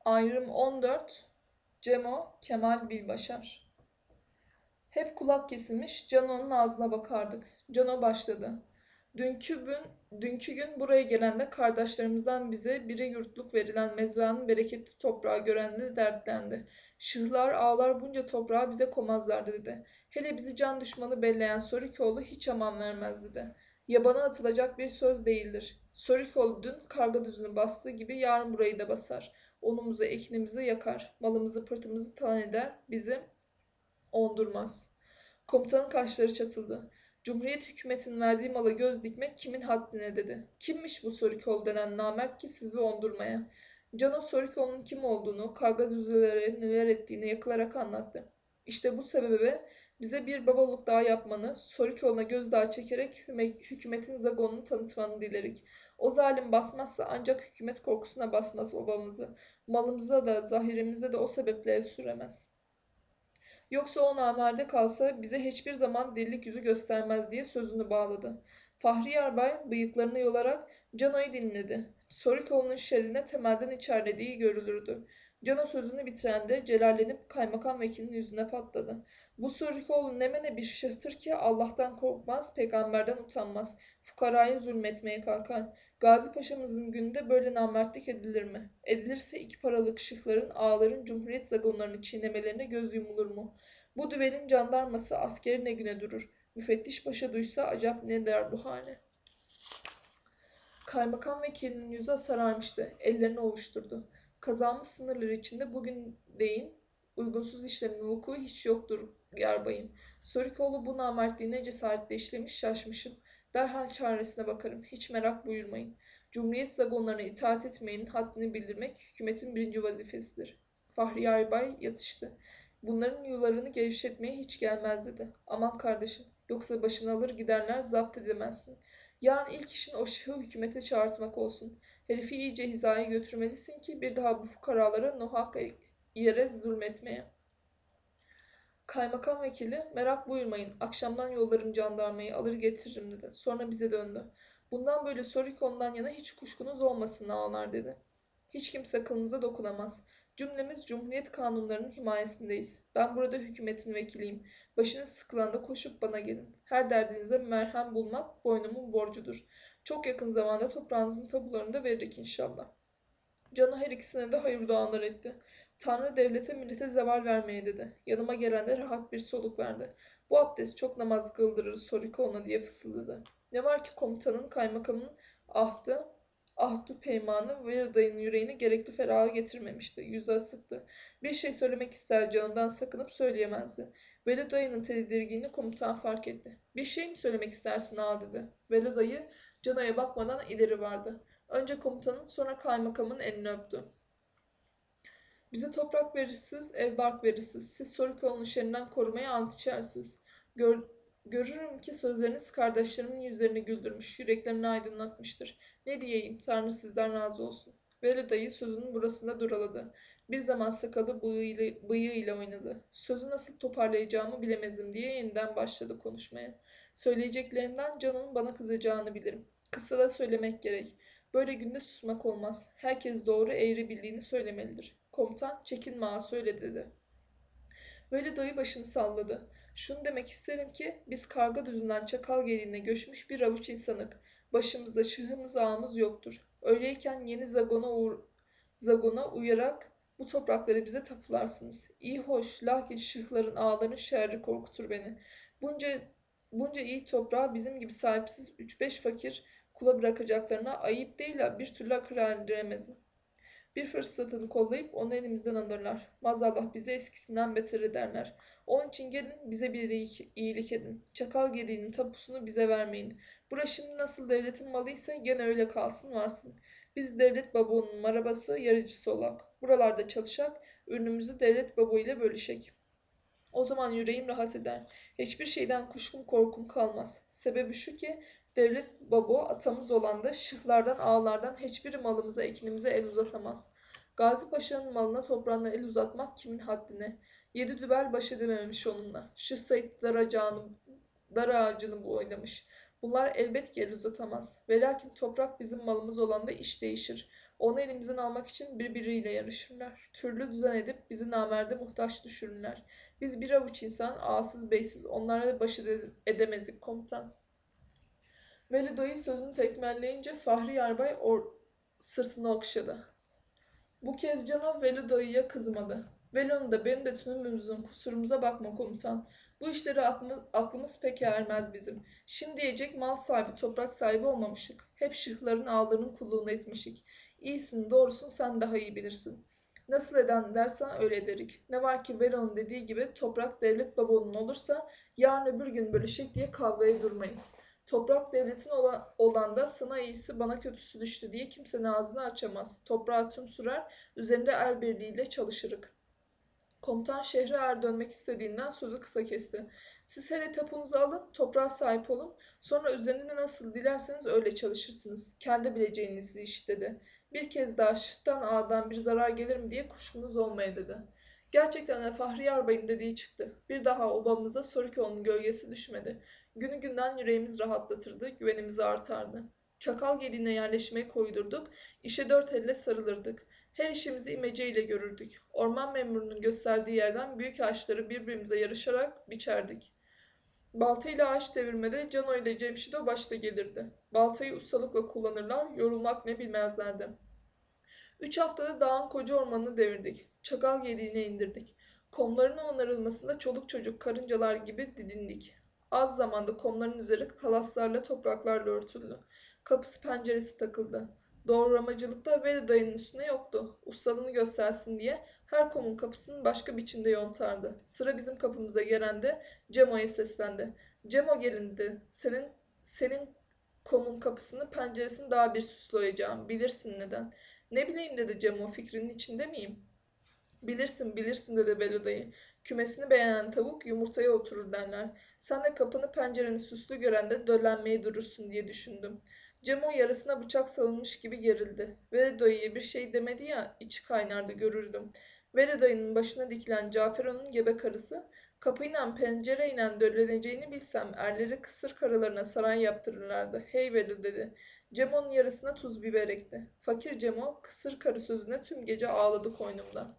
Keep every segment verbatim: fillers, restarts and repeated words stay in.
Ayrım on dört. Cemo, Kemal Bilbaşar. Hep kulak kesilmiş, Cano'nun ağzına bakardık. Cano başladı. Dünkü gün, dünkü gün buraya gelende kardeşlerimizden bize biri yurtluk verilen mezranın bereketli toprağı gören de dertlendi. Şıhlar, ağlar bunca toprağı bize komazlardı dedi. Hele bizi can düşmanı belleyen Sorikoğlu hiç aman vermez dedi. Yabana atılacak bir söz değildir. Sorikoğlu dün karga düzünü bastığı gibi yarın burayı da basar. Onumuzu, ekinimizi yakar. Malımızı, pırtımızı talan eder. Bizi ondurmaz. Komutanın kaşları çatıldı. Cumhuriyet hükümetinin verdiği mala göz dikmek kimin haddine dedi. Kimmiş bu Sorikoğlu denen namert ki sizi ondurmaya? Cano Sorikoğlu'nun kim olduğunu, karga düzlelere neler ettiğini yakılarak anlattı. İşte bu sebebe bize bir babalık daha yapmanı, Sorikoğlu'na gözdağı çekerek hükümetin zagonunu tanıtmanı dilerik. O zalim basmazsa ancak hükümet korkusuna basmaz obamızı. Malımıza da, zahirimize de o sebeple el süremez.'' Yoksa o namerde kalsa bize hiçbir zaman delilik yüzü göstermez diye sözünü bağladı. Fahri Yarbay bıyıklarını yolarak Cano'yu dinledi. Sorikoğlu'nun şerrine temelden içerlediği görülürdü. Cano sözünü bitirende celallenip kaymakam vekilinin yüzüne patladı. Bu Sorikoğlu ne mene bir şıhtır ki Allah'tan korkmaz, peygamberden utanmaz. Fukaraya zulmetmeye kalkar. Gazi Paşa'mızın gününde böyle namertlik edilir mi? Edilirse iki paralık şıhların, ağaların cumhuriyet zagonlarını çiğnemelerine göz yumulur mu? Bu düvelin jandarması askeri ne güne durur? Müfettiş paşa duysa acaba ne der bu hale? Kaymakam vekilinin yüzü sararmıştı. Ellerini ovuşturdu. Kazamız sınırları içinde bugün deyin uygunsuz işlerin vuku hiç yoktur yarbayım. Sorikoğlu bu namertliğine cesaretle işlemiş şaşmışım. Derhal çaresine bakarım. Hiç merak buyurmayın. Cumhuriyet zagonlarına itaat etmeyin, haddini bildirmek hükümetin birinci vazifesidir. Fahri Yarbay yatıştı. Bunların yularını gevşetmeye hiç gelmez dedi. Aman kardeşim, yoksa başını alır giderler zapt edemezsin. Yarın ilk işin o şıhı hükümete çağırtmak olsun. Herifi iyice hizaya götürmelisin ki bir daha bu fukaralara nohak yere zulmetmeye. Kaymakam vekili, merak buyurmayın, akşamdan yollarım jandarmayı alır getiririm dedi. Sonra bize döndü. Bundan böyle Sorikoğlu'ndan yana hiç kuşkunuz olmasın ağalar dedi. Hiç kimse kılınıza dokunamaz. Cümlemiz Cumhuriyet kanunlarının himayesindeyiz. Ben burada hükümetin vekiliyim. Başınız sıkılanda koşup bana gelin. Her derdinize merhem bulmak boynumun borcudur. Çok yakın zamanda toprağınızın tabularını da veririk inşallah. Cano her ikisine de hayır dualar etti. Tanrı devlete millete zeval vermeye dedi. Yanıma gelen de rahat bir soluk verdi. Bu abdest çok namaz kıldırır Sorikoğlu'na diye fısıldadı. Ne var ki komutanın, kaymakamın ahdı, ahdu peymanı ve dayının yüreğini gerekli feraha getirmemişti. Yüzü asıktı. Bir şey söylemek ister canından sakınıp söyleyemezdi. Veli dayının tedirginliğini komutan fark etti. Bir şey mi söylemek istersin ağa dedi. Veli dayı Cano'ya bakmadan ileri vardı. Önce komutanın sonra kaymakamın elini öptü. Bize toprak verirsiz, ev bark verirsiz. Siz Sorikoğlu'nun şerrinden korumaya ant içersiniz. Gör, görürüm ki sözleriniz kardeşlerimin yüzlerini güldürmüş, yüreklerini aydınlatmıştır. Ne diyeyim, Tanrı sizden razı olsun. Veli dayı sözünün burasında duraladı. Bir zaman sakalı bıyığıyla, bıyığıyla oynadı. Sözü nasıl toparlayacağımı bilemezdim diye yeniden başladı konuşmaya. Söyleyeceklerimden Can'ın bana kızacağını bilirim. Kısa da söylemek gerek. Böyle günde susmak olmaz. Herkes doğru eğri bildiğini söylemelidir. Komutan çekinme ağa söyle dedi. Veli dayı başını salladı. Şunu demek isterim ki biz karga düzünden çakal geliğine göçmüş bir avuç insanık. Başımızda şıhımız ağımız yoktur. Öyleyken yeni zagona, uğur, zagona uyarak bu toprakları bize tapularsınız. İyi hoş, lakin şıhların ağların şerri korkutur beni. Bunca, bunca iyi toprağı bizim gibi sahipsiz üç beş fakir kula bırakacaklarına ayıp değil ya bir türlü akıl erdiremezim. Bir fırsatını kollayıp onu elimizden alırlar. Maazallah bizi eskisinden beter ederler. Onun için gelin bize bir iyilik edin. Çakal gediğinin tapusunu bize vermeyin. Bura şimdi nasıl devletin malıysa gene öyle kalsın varsın. Biz devlet babuğunun marabası yarıcısı olak. Buralarda çalışak, ürünümüzü devlet babu ile bölüşek. O zaman yüreğim rahat eder. Hiçbir şeyden kuşkum korkum kalmaz. Sebebi şu ki devlet babo atamız olan da şıhlardan ağalardan hiçbir malımıza ekinimize el uzatamaz. Gazi Paşa'nın malına toprağına el uzatmak kimin haddine? Yedi dübel baş edememiş onunla. Şıh Said dar, acağını, dar ağacını bu oynamış. Bunlar elbet ki el uzatamaz. Velakin toprak bizim malımız olan da iş değişir. Onu elimizden almak için birbiriyle yarışırlar. Türlü düzen edip bizi namerde muhtaç düşürürler. Biz bir avuç insan, ağasız beysiz, onlarla baş edemezdik komutan. Veli dayı sözünü tekmelleyince Fahri Yarbay or- sırtını okşadı. Bu kez Cano Veli dayıya kızmadı. Velo'nun da benim de tümümüzün kusurumuza bakma komutan. Bu işleri aklımız, aklımız pek ermez bizim. Şimdi diyecek mal sahibi, toprak sahibi olmamışık. Hep şıhların ağlarının kulluğunu etmişik. İyisin, doğrusun sen daha iyi bilirsin. Nasıl eden dersen öyle ederik. Ne var ki Velo'nun dediği gibi toprak devlet babonun olursa yarın öbür gün bölüşecek diye kavgaya durmayız. Toprak devletin olan da sana iyisi bana kötüsü düştü diye kimsenin ağzını açamaz. Toprağı tüm sürer, üzerinde el birliğiyle çalışırık. Komutan şehre eğer dönmek istediğinden sözü kısa kesti. Siz hele tapunuzu alın, toprağa sahip olun. Sonra üzerinde nasıl dilerseniz öyle çalışırsınız. Kendi bileceğiniz iş dedi. Bir kez daha şıhtan ağadan bir zarar gelir mi diye kuşkunuz olmaya dedi. Gerçekten de Fahri Yarbay'ın dediği çıktı. Bir daha obamıza Soriko'nun gölgesi düşmedi. Günü günden yüreğimiz rahatlatırdı, güvenimiz artardı. Çakal gediğine yerleşmeye koydurduk, işe dört elle sarılırdık. Her işimizi imeceyle görürdük. Orman memurunun gösterdiği yerden büyük ağaçları birbirimize yarışarak biçerdik. Baltayla ağaç devirmede Cano ile Cemşido başta gelirdi. Baltayı ustalıkla kullanırlar, yorulmak ne bilmezlerdi. Üç haftada dağın koca ormanını devirdik. Çakal gediğine indirdik. Komların onarılmasında çoluk çocuk karıncalar gibi didindik. Az zamanda komların üzeri kalaslarla topraklarla örtüldü. Kapısı penceresi takıldı. Doğramacılıkta Veli dayının üstüne yoktu. Ustalığını göstersin diye her komun kapısını başka biçimde yontardı. Sıra bizim kapımıza gelen de Cemo'ya seslendi. Cemo gelindi. Senin senin komun kapısını penceresini daha bir süslü oyacağım. Bilirsin neden. Ne bileyim dedi Cemo, fikrinin içinde miyim? Bilirsin bilirsin dedi Veli dayı. Kümesini beğenen tavuk yumurtaya oturur derler. Sen de kapını pencereni süslü gören de döllenmeye durursun diye düşündüm. Cemo yarısına bıçak salınmış gibi gerildi. Veli dayıya bir şey demedi ya, içi kaynardı görürdüm. Veli dayının başına dikilen Cafero'nun gebe karısı, kapıyla pencereyle dölleneceğini bilsem erleri kısır karılarına saray yaptırırlardı. Hey Veli dedi. Cemo'nun yarısına tuz biber ekti. Fakir Cemo kısır karı sözüne tüm gece ağladı koynumda.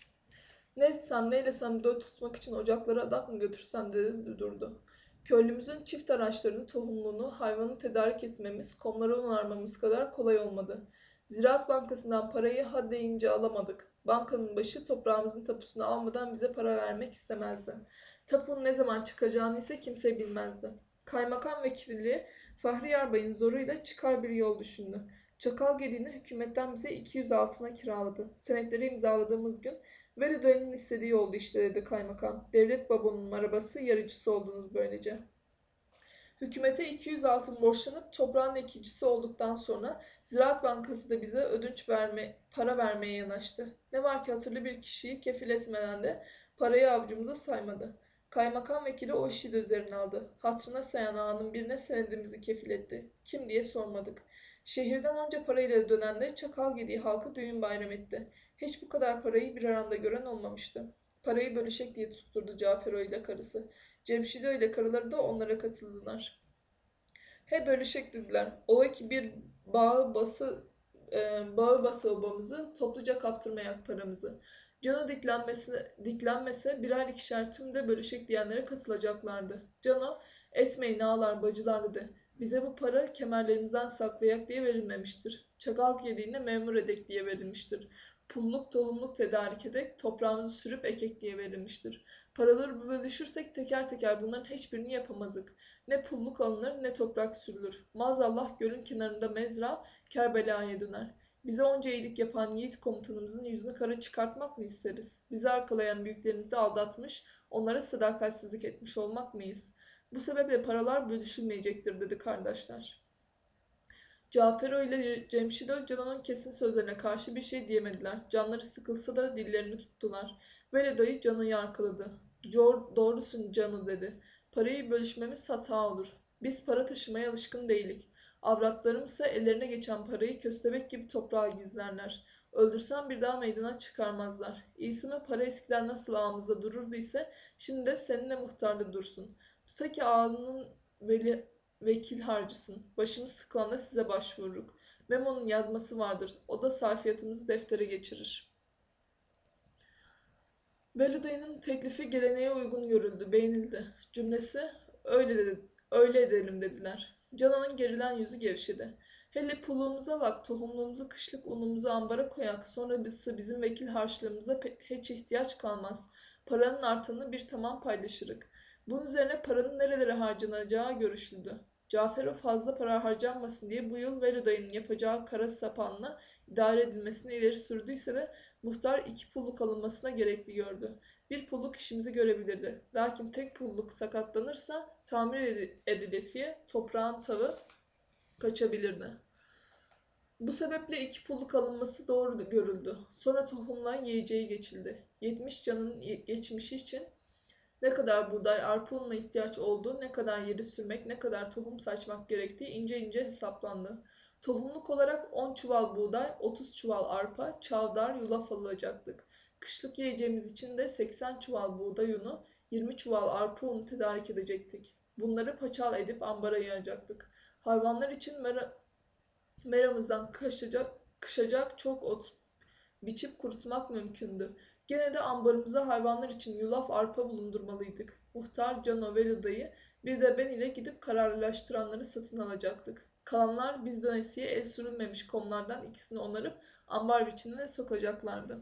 Ne etsem neylesem döl tutmak için ocaklara adak mı götürsem dedi durdu. Köylümüzün çift araçlarını, tohumluğunu, hayvanı tedarik etmemiz, komları onarmamız kadar kolay olmadı. Ziraat Bankası'ndan parayı ha deyince alamadık. Bankanın başı toprağımızın tapusunu almadan bize para vermek istemezdi. Tapunun ne zaman çıkacağını ise kimse bilmezdi. Kaymakam vekili Fahri Yarbay'ın zoruyla çıkar bir yol düşündü. Çakal Gedi'ni hükümetten bize iki yüz altına kiraladı. Senetleri imzaladığımız gün Veli dayının istediği oldu işte dedi kaymakam. Devlet babonun arabası yarıcısı oldunuz böylece. Hükümete iki yüz altın borçlanıp toprağın ekicisi olduktan sonra Ziraat Bankası da bize ödünç verme, para vermeye yanaştı. Ne var ki hatırlı bir kişiyi kefil etmeden de parayı avucumuza saymadı. Kaymakam vekili o işi de üzerine aldı. Hatırına sayan ağanın birine senedimizi kefil etti. Kim diye sormadık. Şehirden onca parayla dönen de Çakal Gediği halkı düğün bayram etti. Hiç bu kadar parayı bir aranda gören olmamıştı. Parayı bölüşek diye tutturdu Cafero ile karısı. Cemşido ile karıları da onlara katıldılar. He bölüşek dediler. Ola ki bir bağı bası e, bağı bası obamızı topluca kaptırmayak paramızı. Cano diklenmesi, diklenmese birer ikişer tüm de bölüşek diyenlere katılacaklardı. Cano etmeyin ağalar bacılar dedi. Bize bu para kemerlerimizden saklayak diye verilmemiştir. Çakal yediğine memur edek diye verilmiştir. Pulluk tohumluk tedarik edek, toprağımızı sürüp ekek diye verilmiştir. Paraları bölüşürsek teker teker bunların hiçbirini yapamazdık. Ne pulluk alınır ne toprak sürülür. Maazallah gölün kenarında mezra Kerbela'ya döner. Bize onca iyilik yapan yiğit komutanımızın yüzünü kara çıkartmak mı isteriz? Bizi arkalayan büyüklerimizi aldatmış, onlara sadakatsizlik etmiş olmak mıyız? Bu sebeple paralar bölüşülmeyecektir dedi kardeşler. Cafero ile Cemşido Cano'nun kesin sözlerine karşı bir şey diyemediler. Canları sıkılsa da dillerini tuttular. Veli dayı Cano'yu arkaladı. Doğrusun Cano dedi. Parayı bölüşmemiz hata olur. Biz para taşımaya alışkın değilik. Avratlarımsa ellerine geçen parayı köstebek gibi toprağa gizlerler. Öldürsen bir daha meydana çıkarmazlar. İyisi mi para eskiden nasıl ağımızda dururdu ise şimdi de seninle muhtarda dursun. Tuta ki ağanın veli, vekil harcısın. Başımız sıkılanda size başvururuk. Memo'nun yazması vardır. O da sayfiyatımızı deftere geçirir. Veli dayının teklifi geleneğe uygun görüldü, beğenildi. Cümlesi öyle dedi, öyle edelim dediler. Canan'ın gerilen yüzü gevşedi. Hele pulluğumuza bak, tohumluğumuzu kışlık unumuzu ambara koyak, sonra bizse bizim vekil harçlığımıza hiç ihtiyaç kalmaz. Paranın artanı bir tamam paylaşırık. Bunun üzerine paranın nerelere harcanacağı görüşüldü. Cafer'e fazla para harcanmasın diye bu yıl Veli dayının yapacağı kara sapanla idare edilmesini ileri sürdüyse de muhtar iki pulluk alınmasına gerekli gördü. Bir pulluk işimizi görebilirdi. Lakin tek pulluk sakatlanırsa tamir edilesiye toprağın tağı kaçabilirdi. Bu sebeple iki pulluk alınması doğru görüldü. Sonra tohumla yiyeceği geçildi. Yetmiş canın geçmişi için ne kadar buğday, arpa ununa ihtiyaç olduğu, ne kadar yeri sürmek, ne kadar tohum saçmak gerektiği ince ince hesaplandı. Tohumluk olarak on çuval buğday, otuz çuval arpa, çavdar, yulaf alacaktık. Kışlık yiyeceğimiz için de seksen çuval buğday unu, yirmi çuval arpa unu tedarik edecektik. Bunları paçal edip ambara yayacaktık. Hayvanlar için mera, meramızdan kışacak, kışacak çok ot biçip kurutmak mümkündü. Gene de ambarımıza hayvanlar için yulaf arpa bulundurmalıydık. Muhtar, Cano ve Luda'yı bir de ben ile gidip kararlaştıranları satın alacaktık. Kalanlar biz dönesiye el sürülmemiş komlardan ikisini onarıp ambar biçimine sokacaklardı.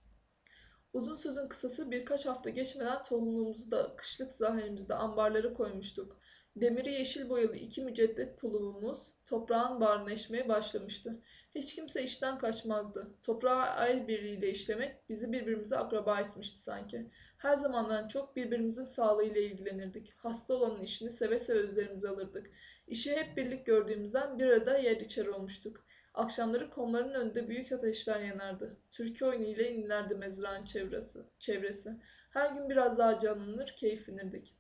Uzun sözün kısası birkaç hafta geçmeden tohumluğumuzu da kışlık zahirimizde ambarlara koymuştuk. Demiri yeşil boyalı iki müceddet pulumumuz toprağın bağrına eşmeye başlamıştı. Hiç kimse işten kaçmazdı. Toprağı el birliğiyle işlemek bizi birbirimize akraba etmişti sanki. Her zamandan çok birbirimizin sağlığıyla ilgilenirdik. Hasta olanın işini seve seve üzerimize alırdık. İşi hep birlik gördüğümüzden bir arada yer içer olmuştuk. Akşamları komların önünde büyük ateşler yanardı. Türkü oyunu ile inlerdi mezrağın çevresi. çevresi. Her gün biraz daha canlanır, keyiflenirdik.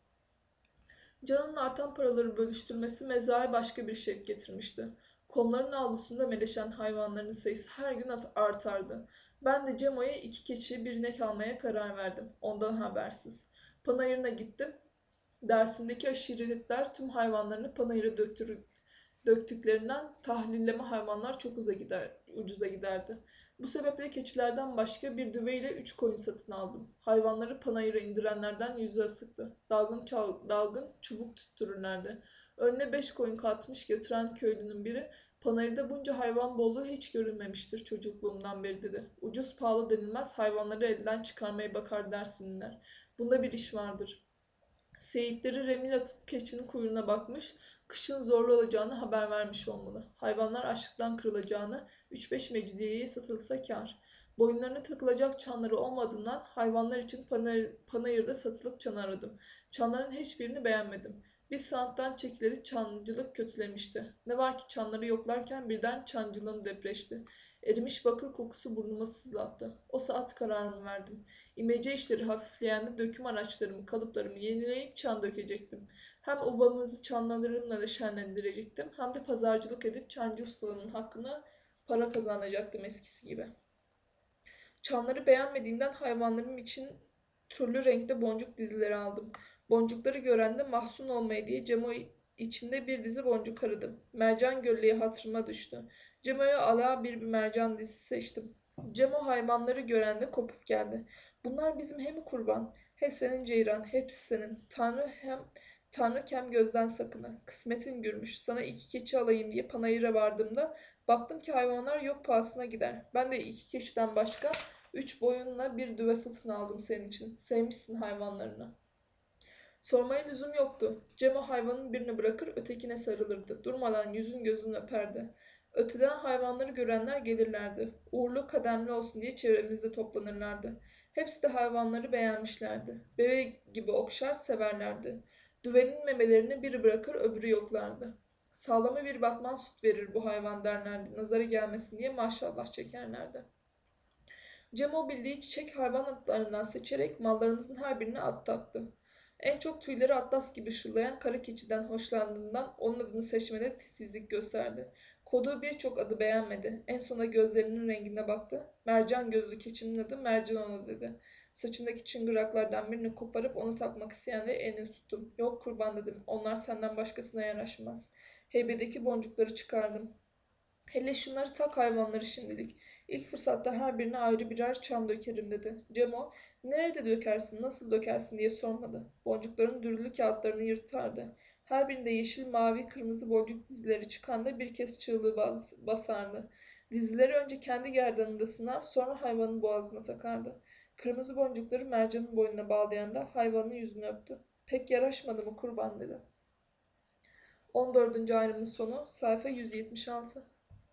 Can'ın artan paraları bölüştürmesi mezraya başka bir şevk getirmişti. Komların avlusunda meleşen hayvanların sayısı her gün artardı. Ben de Cemo'ya iki keçi bir inek almaya karar verdim. Ondan habersiz. Panayırına gittim. Dersimdeki aşiretler tüm hayvanlarını panayıra döktürür, döktüklerinden tahlilleme hayvanlar çok uza gider, ucuza giderdi. Bu sebeple keçilerden başka bir düve ile üç koyun satın aldım. Hayvanları panayıra indirenlerden yüzü asıktı. Dalgın, çal, dalgın çubuk tuttururlardı. Önüne beş koyun katmış götüren köylünün biri, panayırda bunca hayvan bolluğu hiç görülmemiştir çocukluğumdan beri dedi. Ucuz pahalı denilmez, hayvanları elden çıkarmaya bakar dersinler. Bunda bir iş vardır. Seyitleri remil atıp keçinin kuyruğuna bakmış, kışın zorlu olacağını haber vermiş olmalı. Hayvanlar açlıktan kırılacağını, üç beş mecidiyeye satılsa kâr. Boyunlarına takılacak çanları olmadığından hayvanlar için panayır, panayırda satılık çan aradım. Çanların hiçbirini beğenmedim. Bir sanattan çekileli çancılık kötülemişti. Ne var ki çanları yoklarken birden çancılığım depreşti. Erimiş bakır kokusu burnuma sızlattı. O saat kararımı verdim. İmece işleri hafifleyen de döküm araçlarımı, kalıplarımı yenileyip çan dökecektim. Hem obamızı çanlarımla da şenlendirecektim, hem de pazarcılık edip çancı ustalığının hakkını para kazanacaktım eskisi gibi. Çanları beğenmediğimden hayvanlarım için türlü renkte boncuk dizileri aldım. Boncukları gören de mahzun olmaya diye Cemo içinde bir dizi boncuk aradım. Mercan gölleği hatırıma düştü. Cemo'ya ala bir, bir mercan dizisi seçtim. Cemo hayvanları gören de kopup geldi. Bunlar bizim hem kurban, he senin ceyran, hepsi senin. Tanrı hem Tanrı kem gözden sakını. Kısmetin gürmüş. Sana iki keçi alayım diye panayıra vardığımda baktım ki hayvanlar yok pahasına gider. Ben de iki keçiden başka üç boyunla bir düve satın aldım senin için. Sevmişsin hayvanlarını. Sormaya lüzum yoktu. Cemo hayvanın birini bırakır ötekine sarılırdı. Durmadan yüzün gözün öperdi. Öteden hayvanları görenler gelirlerdi. Uğurlu kademli olsun diye çevremizde toplanırlardı. Hepsi de hayvanları beğenmişlerdi. Bebe gibi okşar severlerdi. Düvenin memelerini biri bırakır öbürü yoklardı. Sağlama bir batman süt verir bu hayvan derlerdi. Nazara gelmesin diye maşallah çekerlerdi. Cemo bildiği çiçek hayvan atlarından seçerek mallarımızın her birine at taktı. En çok tüyleri atlas gibi şırlayan kara keçiden hoşlandığından onun adını seçmede titizlik gösterdi. Koduğu birçok adı beğenmedi. En sona gözlerinin rengine baktı. Mercan gözlü keçinin adı Mercan ona dedi. Saçındaki çıngıraklardan birini koparıp onu takmak isteyenleri elini tuttum. Yok kurban dedim. Onlar senden başkasına yaraşmaz. Heybedeki boncukları çıkardım. Hele şunları tak hayvanları şimdilik. İlk fırsatta her birine ayrı birer çam dökerim dedi. Cemo, nerede dökersin, nasıl dökersin diye sormadı. Boncukların dürülü kağıtlarını yırtardı. Her birinde yeşil, mavi, kırmızı boncuk dizileri çıkanda bir kez çığlığı bas basardı. Dizileri önce kendi gerdanında sınar, sonra hayvanın boğazına takardı. Kırmızı boncukları mercanın boynuna bağlayanda hayvanın yüzünü öptü. Pek yaraşmadı mı kurban dedi. on dördüncü ayrımın sonu sayfa yüz yetmiş altı.